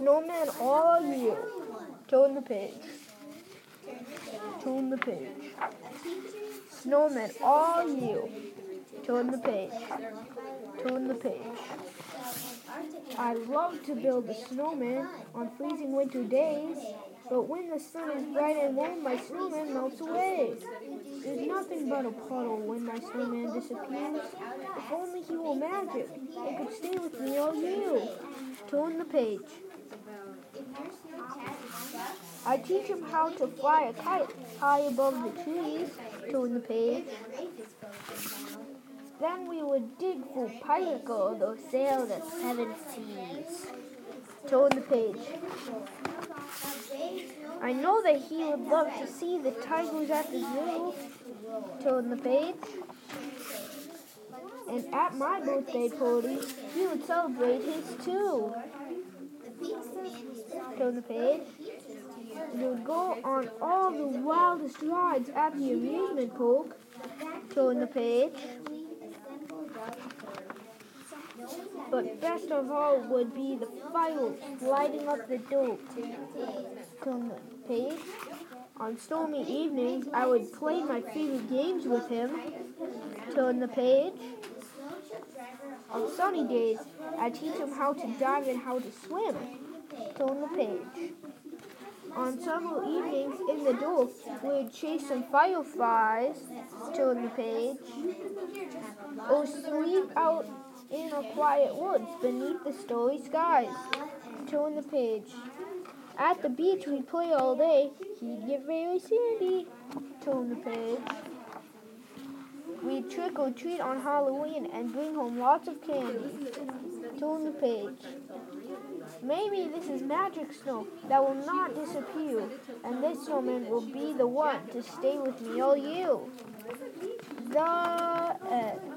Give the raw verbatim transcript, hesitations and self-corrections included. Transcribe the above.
Snowman, all you. Turn the page. Turn the page. Snowman, all you. Turn the page. Turn the page. I love to build a snowman on freezing winter days, but when the sun is bright and warm, my snowman melts away. There's nothing but a puddle when my snowman disappears. If only he were magic, it could stay with me all year. Turn the page. I teach him how to fly a kite high above the trees. Turn the page. Then we would dig for pirate gold or sail the seven seas. Turn the page. I know that he would love to see the tigers at the zoo. Turn the page. And at my birthday party, he would celebrate his too. Turn the page. We would go on all the wildest rides at the amusement park. Turn the page. But best of all would be the fireworks lighting up the dirt. Turn the page. On stormy evenings, I would play my favorite games with him. Turn the page. On sunny days, I teach him how to dive and how to swim. Turn the page. On summer evenings in the dark, we would chase some fireflies. Turn the page. Or sleep out in a quiet woods beneath the starry skies. Turn the page. At the beach we'd play all day. He'd get very sandy. Turn the page. We'd trick or treat on Halloween and bring home lots of candy. Turn the page. Maybe this is magic snow that will not disappear, and this snowman will be the one to stay with me all year. The end.